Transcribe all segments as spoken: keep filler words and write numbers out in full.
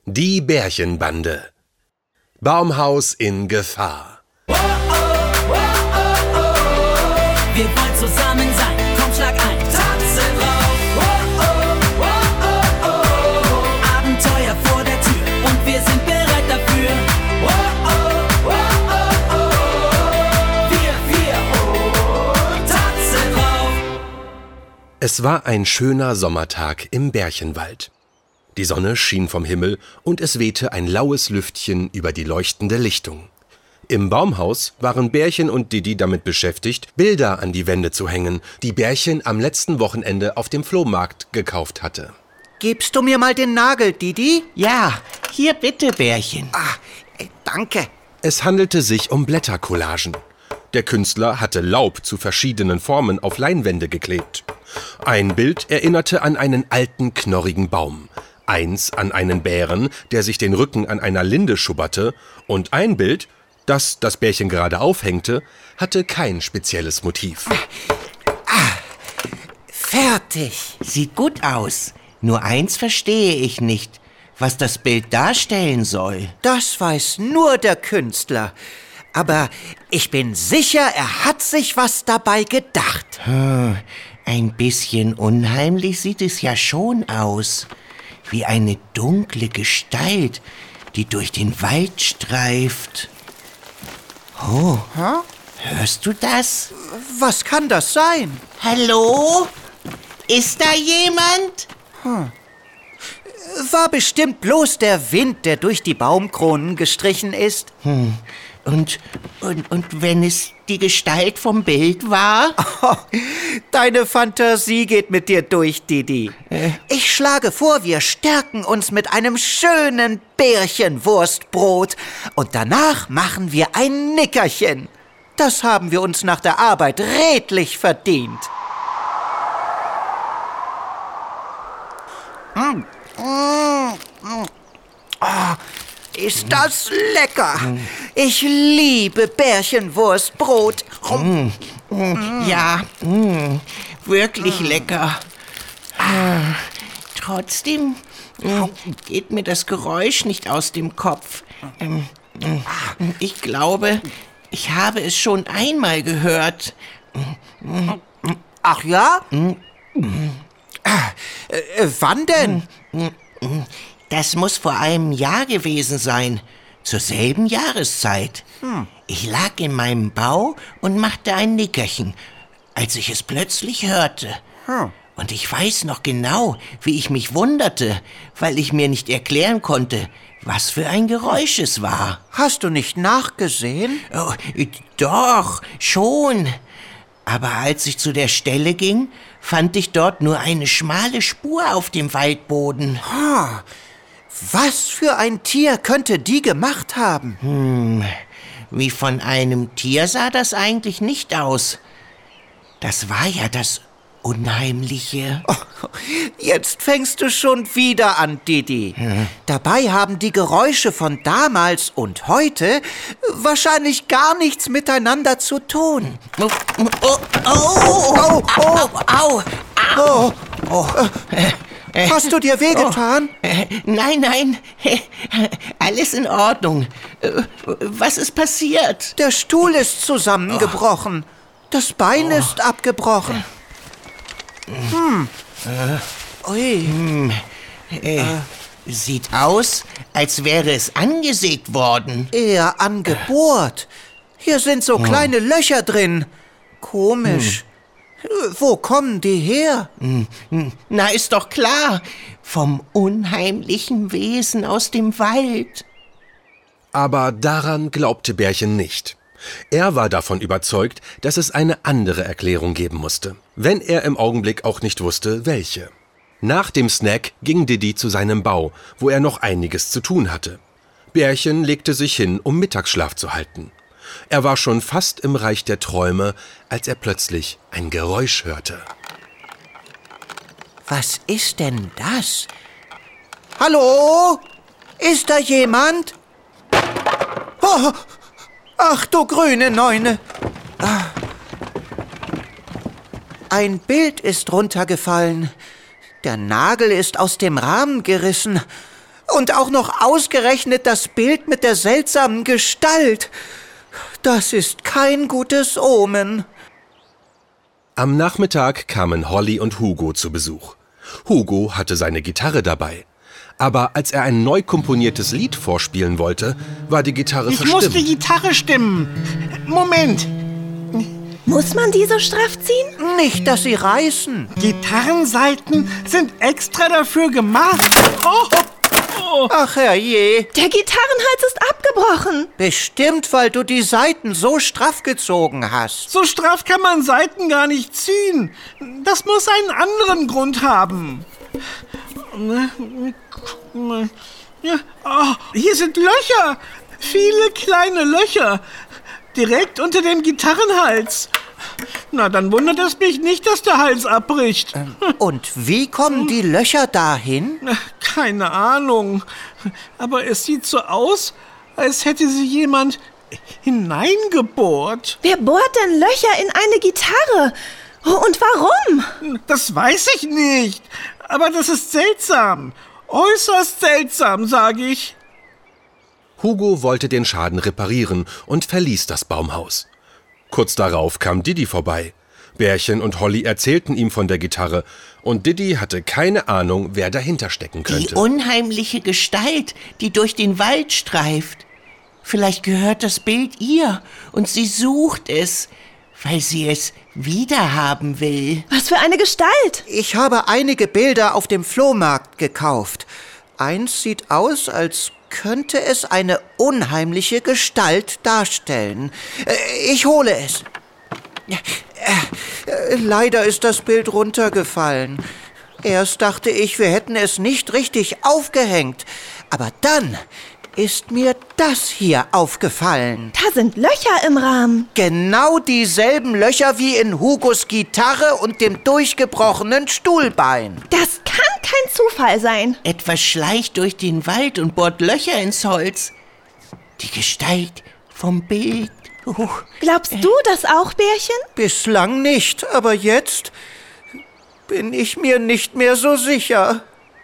Die Bärchenbande. Baumhaus in Gefahr. Oh, oh, oh, oh, oh. Wir wollen zusammen sein, komm schlag ein, tanzen drauf. Oh, oh, oh, oh, oh. Abenteuer vor der Tür und wir sind bereit dafür. Oh, oh, oh, oh, oh. Wir, wir, oh, tanzen drauf. Es war ein schöner Sommertag im Bärchenwald. Die Sonne schien vom Himmel und es wehte ein laues Lüftchen über die leuchtende Lichtung. Im Baumhaus waren Bärchen und Didi damit beschäftigt, Bilder an die Wände zu hängen, die Bärchen am letzten Wochenende auf dem Flohmarkt gekauft hatte. Gibst du mir mal den Nagel, Didi? Ja, hier bitte, Bärchen. Ah, äh, danke. Es handelte sich um Blättercollagen. Der Künstler hatte Laub zu verschiedenen Formen auf Leinwände geklebt. Ein Bild erinnerte an einen alten, knorrigen Baum. Eins an einen Bären, der sich den Rücken an einer Linde schubberte, und ein Bild, das das Bärchen gerade aufhängte, hatte kein spezielles Motiv. Ah, fertig. Sieht gut aus. Nur eins verstehe ich nicht, was das Bild darstellen soll. Das weiß nur der Künstler. Aber ich bin sicher, er hat sich was dabei gedacht. Hm, ein bisschen unheimlich sieht es ja schon aus. Wie eine dunkle Gestalt, die durch den Wald streift. Oh, Hä? hörst du das? Was kann das sein? Hallo? Ist da jemand? Hm. War bestimmt bloß der Wind, der durch die Baumkronen gestrichen ist. Hm. Und, und, und wenn es die Gestalt vom Bild war? Oh, deine Fantasie geht mit dir durch, Didi. Äh. Ich schlage vor, wir stärken uns mit einem schönen Bärchenwurstbrot. Und danach machen wir ein Nickerchen. Das haben wir uns nach der Arbeit redlich verdient. Mm. Mm. Mm. Oh. Ist das lecker? Ich liebe Bärchenwurstbrot. Mm. Mm. Ja, mm. wirklich mm. lecker. Ah. Trotzdem mm, geht mir das Geräusch nicht aus dem Kopf. Ähm, mm, ich glaube, ich habe es schon einmal gehört. Mm. Ach ja? Mm. Äh, äh, wann denn? Mm. Mm. Das muss vor einem Jahr gewesen sein, zur selben Jahreszeit. Hm. Ich lag in meinem Bau und machte ein Nickerchen, als ich es plötzlich hörte. Hm. Und ich weiß noch genau, wie ich mich wunderte, weil ich mir nicht erklären konnte, was für ein Geräusch es war. Hast du nicht nachgesehen? Oh, doch, schon. Aber als ich zu der Stelle ging, fand ich dort nur eine schmale Spur auf dem Waldboden. Ha. Was für ein Tier könnte die gemacht haben? Hm, wie von einem Tier sah das eigentlich nicht aus. Das war ja das Unheimliche. Oh, jetzt fängst du schon wieder an, Didi. Hm. Dabei haben die Geräusche von damals und heute wahrscheinlich gar nichts miteinander zu tun. Oh, oh, oh, oh, oh, au, au, au. Oh. Äh. Hast du dir wehgetan? Oh, äh, nein, nein, alles in Ordnung. Was ist passiert? Der Stuhl ist zusammengebrochen. Das Bein oh. ist abgebrochen. Hm. Äh, Ui. Hm. Äh, äh. Sieht aus, als wäre es angesägt worden. Eher angebohrt. Hier sind so kleine hm. Löcher drin. Komisch. Hm. Wo kommen die her? Na, ist doch klar. Vom unheimlichen Wesen aus dem Wald. Aber daran glaubte Bärchen nicht. Er war davon überzeugt, dass es eine andere Erklärung geben musste, wenn er im Augenblick auch nicht wusste, welche. Nach dem Snack ging Didi zu seinem Bau, wo er noch einiges zu tun hatte. Bärchen legte sich hin, um Mittagsschlaf zu halten. Er war schon fast im Reich der Träume, als er plötzlich ein Geräusch hörte. Was ist denn das? Hallo? Ist da jemand? Oh, ach du grüne Neune! Ein Bild ist runtergefallen. Der Nagel ist aus dem Rahmen gerissen. Und auch noch ausgerechnet das Bild mit der seltsamen Gestalt. Das ist kein gutes Omen. Am Nachmittag kamen Holly und Hugo zu Besuch. Hugo hatte seine Gitarre dabei. Aber als er ein neu komponiertes Lied vorspielen wollte, war die Gitarre Ich verstimmt. muss die Gitarre stimmen. Moment. Muss man die so straff ziehen? Nicht, dass sie reißen. Gitarrensaiten sind extra dafür gemacht. Oh, oh. Ach herrje. Der Gitarrenhals ist abgebrochen. Bestimmt, weil du die Saiten so straff gezogen hast. So straff kann man Saiten gar nicht ziehen. Das muss einen anderen Grund haben. Ja, oh, hier sind Löcher. Viele kleine Löcher. Direkt unter dem Gitarrenhals. Na, dann wundert es mich nicht, dass der Hals abbricht. Und wie kommen die Löcher dahin? Keine Ahnung. Aber es sieht so aus, als hätte sie jemand hineingebohrt. Wer bohrt denn Löcher in eine Gitarre? Oh, und warum? Das weiß ich nicht. Aber das ist seltsam. Äußerst seltsam, sage ich. Hugo wollte den Schaden reparieren und verließ das Baumhaus. Kurz darauf kam Didi vorbei. Bärchen und Holly erzählten ihm von der Gitarre und Didi hatte keine Ahnung, wer dahinter stecken Die könnte. unheimliche Gestalt, die durch den Wald streift. Vielleicht gehört das Bild ihr und sie sucht es, weil sie es wiederhaben will. Was für eine Gestalt. Ich habe einige Bilder auf dem Flohmarkt gekauft. Eins sieht aus, als könnte es eine unheimliche Gestalt darstellen. Äh, Ich hole es. Äh, äh, Leider ist das Bild runtergefallen. Erst dachte ich, wir hätten es nicht richtig aufgehängt. Aber dann ist mir das hier aufgefallen. Da sind Löcher im Rahmen. Genau dieselben Löcher wie in Hugos Gitarre und dem durchgebrochenen Stuhlbein. Das kann kein Zufall sein. Etwas schleicht durch den Wald und bohrt Löcher ins Holz. Die Gestalt vom Bild. Oh, Glaubst du das auch, Bärchen? Bislang nicht, aber jetzt bin ich mir nicht mehr so sicher.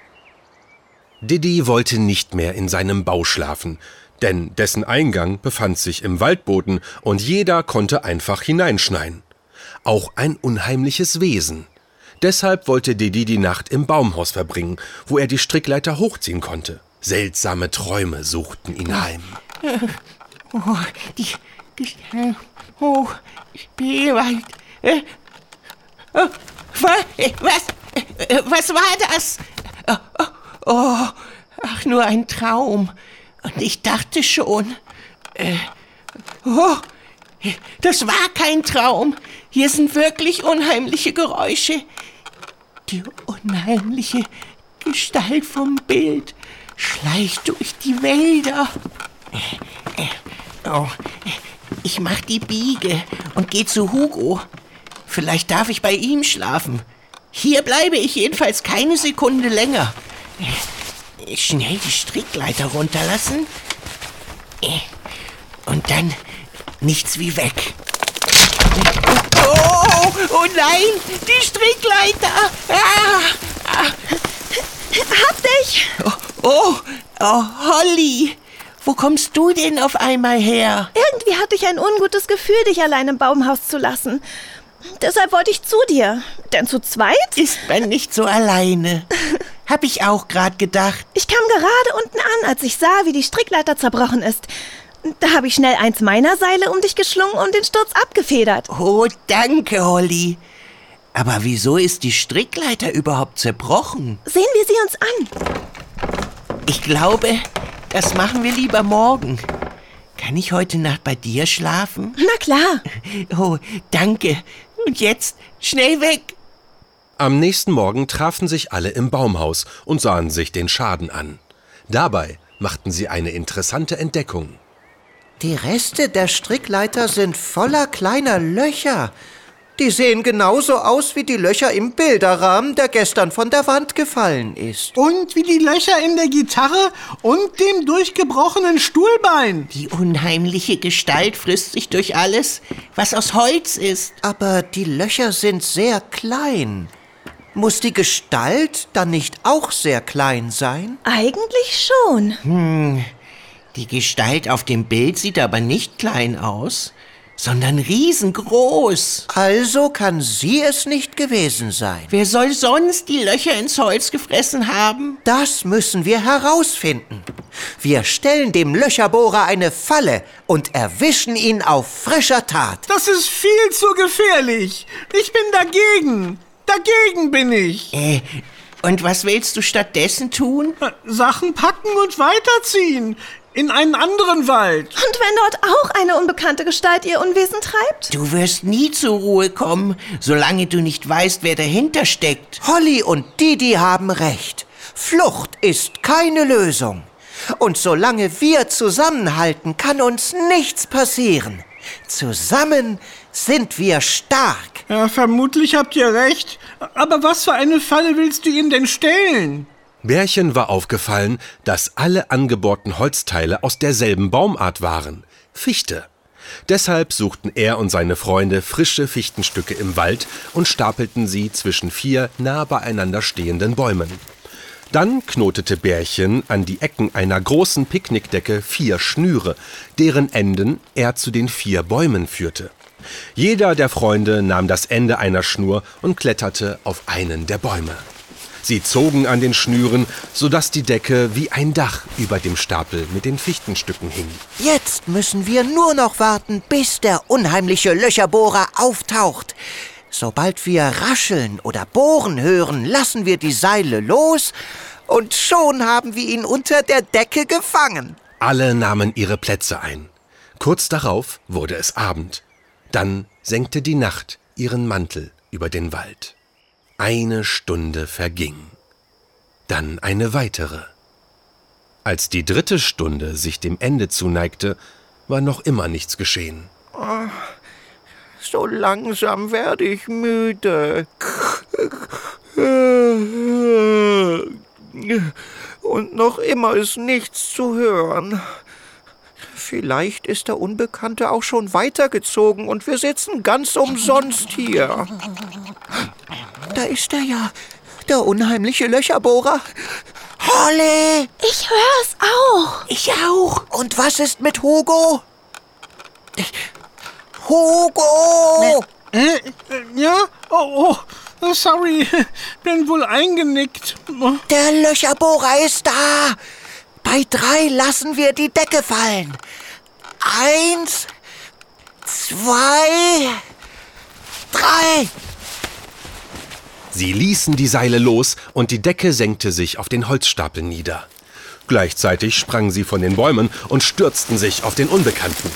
Didi wollte nicht mehr in seinem Bau schlafen, denn dessen Eingang befand sich im Waldboden und jeder konnte einfach hineinschneien. Auch ein unheimliches Wesen. Deshalb wollte Didi die Nacht im Baumhaus verbringen, wo er die Strickleiter hochziehen konnte. Seltsame Träume suchten ihn heim. oh, die Gestalt. Oh, Spielwald. Äh, oh, was? Was, äh, was war das? Oh, oh, oh, ach, nur ein Traum. Und ich dachte schon, äh, oh, das war kein Traum. Hier sind wirklich unheimliche Geräusche. Die unheimliche Gestalt vom Bild schleicht durch die Wälder. Äh, äh, oh, ich mach die Biege und geh zu Hugo. Vielleicht darf ich bei ihm schlafen. Hier bleibe ich jedenfalls keine Sekunde länger. Schnell die Strickleiter runterlassen. Und dann nichts wie weg. Oh, oh nein, die Strickleiter. Ah, ah. Hab dich! Oh, oh, oh, Holly. Wo kommst du denn auf einmal her? Irgendwie hatte ich ein ungutes Gefühl, dich allein im Baumhaus zu lassen. Deshalb wollte ich zu dir. Denn zu zweit? Ist man nicht so alleine. Hab ich auch gerade gedacht. Ich kam gerade unten an, als ich sah, wie die Strickleiter zerbrochen ist. Da habe ich schnell eins meiner Seile um dich geschlungen und den Sturz abgefedert. Oh, danke, Holly. Aber wieso ist die Strickleiter überhaupt zerbrochen? Sehen wir sie uns an. Ich glaube, das machen wir lieber morgen. Kann ich heute Nacht bei dir schlafen? Na klar. Oh, danke. Und jetzt schnell weg. Am nächsten Morgen trafen sich alle im Baumhaus und sahen sich den Schaden an. Dabei machten sie eine interessante Entdeckung. Die Reste der Strickleiter sind voller kleiner Löcher. Die sehen genauso aus wie die Löcher im Bilderrahmen, der gestern von der Wand gefallen ist. Und wie die Löcher in der Gitarre und dem durchgebrochenen Stuhlbein. Die unheimliche Gestalt frisst sich durch alles, was aus Holz ist. Aber die Löcher sind sehr klein. Muss die Gestalt dann nicht auch sehr klein sein? Eigentlich schon. Die Gestalt auf dem Bild sieht aber nicht klein aus, sondern riesengroß. Also kann sie es nicht gewesen sein. Wer soll sonst die Löcher ins Holz gefressen haben? Das müssen wir herausfinden. Wir stellen dem Löcherbohrer eine Falle und erwischen ihn auf frischer Tat. Das ist viel zu gefährlich. Ich bin dagegen. Dagegen bin ich. Äh, und was willst du stattdessen tun? Sachen packen und weiterziehen. In einen anderen Wald. Und wenn dort auch eine unbekannte Gestalt ihr Unwesen treibt? Du wirst nie zur Ruhe kommen, solange du nicht weißt, wer dahinter steckt. Holly und Didi haben recht. Flucht ist keine Lösung. Und solange wir zusammenhalten, kann uns nichts passieren. Zusammen sind wir stark. Ja, vermutlich habt ihr recht. Aber was für eine Falle willst du ihm denn stellen? Bärchen war aufgefallen, dass alle angebohrten Holzteile aus derselben Baumart waren, Fichte. Deshalb suchten er und seine Freunde frische Fichtenstücke im Wald und stapelten sie zwischen vier nah beieinander stehenden Bäumen. Dann knotete Bärchen an die Ecken einer großen Picknickdecke vier Schnüre, deren Enden er zu den vier Bäumen führte. Jeder der Freunde nahm das Ende einer Schnur und kletterte auf einen der Bäume. Sie zogen an den Schnüren, sodass die Decke wie ein Dach über dem Stapel mit den Fichtenstücken hing. Jetzt müssen wir nur noch warten, bis der unheimliche Löcherbohrer auftaucht. Sobald wir rascheln oder bohren hören, lassen wir die Seile los und schon haben wir ihn unter der Decke gefangen. Alle nahmen ihre Plätze ein. Kurz darauf wurde es Abend. Dann senkte die Nacht ihren Mantel über den Wald. Eine Stunde verging. Dann eine weitere. Als die dritte Stunde sich dem Ende zuneigte, war noch immer nichts geschehen. So langsam werde ich müde. Und noch immer ist nichts zu hören. Vielleicht ist der Unbekannte auch schon weitergezogen und wir sitzen ganz umsonst hier. Da ist er ja, der unheimliche Löcherbohrer. Holly! Ich hör's auch. Ich auch. Und was ist mit Hugo? Hugo! Äh, äh, ja? Oh, oh, sorry. Bin wohl eingenickt. Der Löcherbohrer ist da. Bei drei lassen wir die Decke fallen. Eins, zwei, drei. Sie ließen die Seile los und die Decke senkte sich auf den Holzstapel nieder. Gleichzeitig sprangen sie von den Bäumen und stürzten sich auf den Unbekannten.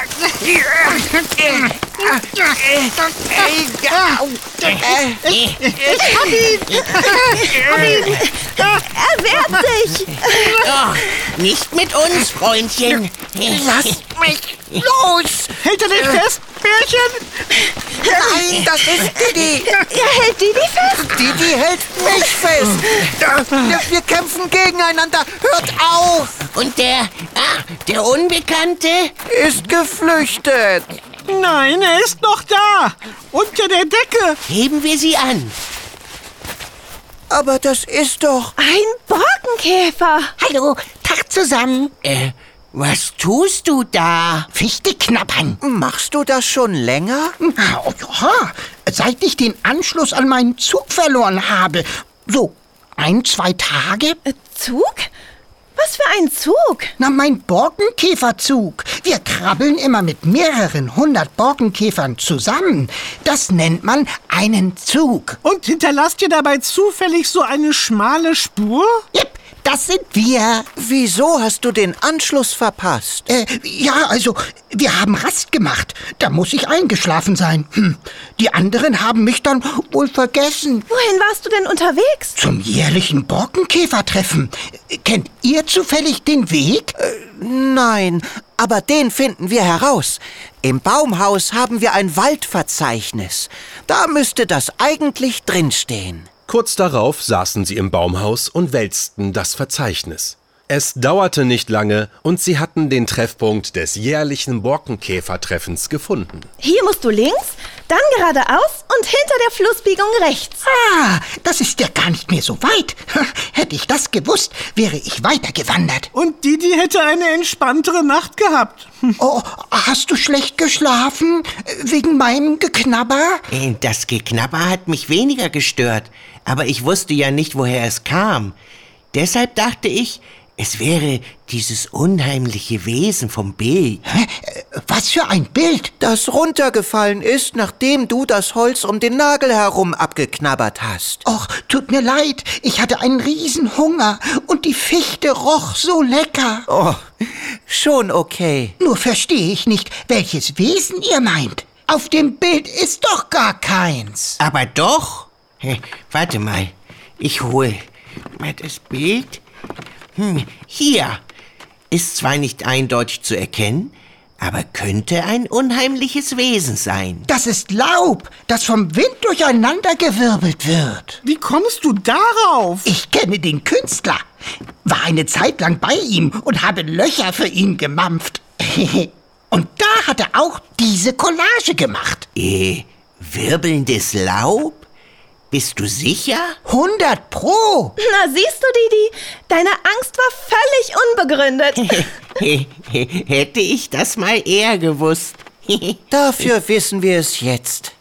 Er wehrt sich. Oh, nicht mit uns, Freundchen. Lasst mich los! Hält er dich fest, Bärchen? Nein, das ist Didi. Er hält Didi fest. Didi hält mich fest. Wir, wir kämpfen gegeneinander. Hört auf! Und der, ah, der Unbekannte? Ist geflüchtet. Nein, er ist noch da. Unter der Decke. Heben wir sie an. Aber das ist doch... Ein Borkenkäfer. Hallo, Tag zusammen. Äh, was tust du da? Fichte knabbern. Machst du das schon länger? Na, oh ja, seit ich den Anschluss an meinen Zug verloren habe. So, ein, zwei Tage. Äh, Zug? Was für ein Zug? Na, mein Borkenkäferzug. Wir krabbeln immer mit mehreren hundert Borkenkäfern zusammen. Das nennt man einen Zug. Und hinterlasst ihr dabei zufällig so eine schmale Spur? Yep, das sind wir. Wieso hast du den Anschluss verpasst? Äh, ja, also, wir haben Rast gemacht. Da muss ich eingeschlafen sein. Hm. Die anderen haben mich dann wohl vergessen. Wohin warst du denn unterwegs? Zum jährlichen Borkenkäfertreffen. Kennt ihr zufällig den Weg? Nein, aber den finden wir heraus. Im Baumhaus haben wir ein Waldverzeichnis. Da müsste das eigentlich drinstehen. Kurz darauf saßen sie im Baumhaus und wälzten das Verzeichnis. Es dauerte nicht lange und sie hatten den Treffpunkt des jährlichen Borkenkäfertreffens gefunden. Hier musst du links, dann geradeaus und hinter der Flussbiegung rechts. Ah, das ist ja gar nicht mehr so weit. Hätte ich das gewusst, wäre ich weitergewandert. Und Didi hätte eine entspanntere Nacht gehabt. Oh, hast du schlecht geschlafen? Wegen meinem Geknabber? Äh, Das Geknabber hat mich weniger gestört, aber ich wusste ja nicht, woher es kam. Deshalb dachte ich, es wäre dieses unheimliche Wesen vom Bild. Hä? Was für ein Bild? Das runtergefallen ist, nachdem du das Holz um den Nagel herum abgeknabbert hast. Och, tut mir leid, ich hatte einen Riesenhunger und die Fichte roch so lecker. Oh, schon okay. Nur verstehe ich nicht, welches Wesen ihr meint. Auf dem Bild ist doch gar keins. Aber doch. Hey, warte mal, ich hole mal das Bild. Hm, hier. Ist zwar nicht eindeutig zu erkennen, aber könnte ein unheimliches Wesen sein. Das ist Laub, das vom Wind durcheinandergewirbelt wird. Wie kommst du darauf? Ich kenne den Künstler, war eine Zeit lang bei ihm und habe Löcher für ihn gemampft. Und da hat er auch diese Collage gemacht. Äh, wirbelndes Laub? Bist du sicher? hundert Pro. Na, siehst du, Didi, deine Angst war völlig unbegründet. Hätte ich das mal eher gewusst. Dafür wissen wir es jetzt.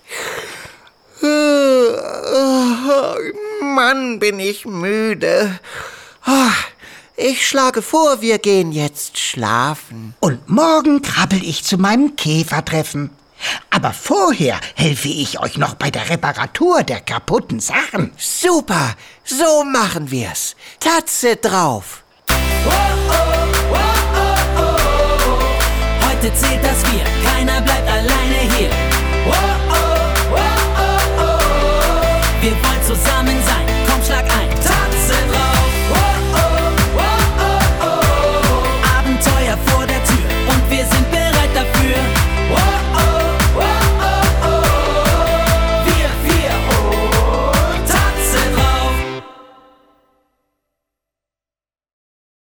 Mann, bin ich müde. Ich schlage vor, wir gehen jetzt schlafen. Und morgen krabbel ich zu meinem Käfertreffen. Aber vorher helfe ich euch noch bei der Reparatur der kaputten Sachen. Super, so machen wir's. Tatze drauf. Oh,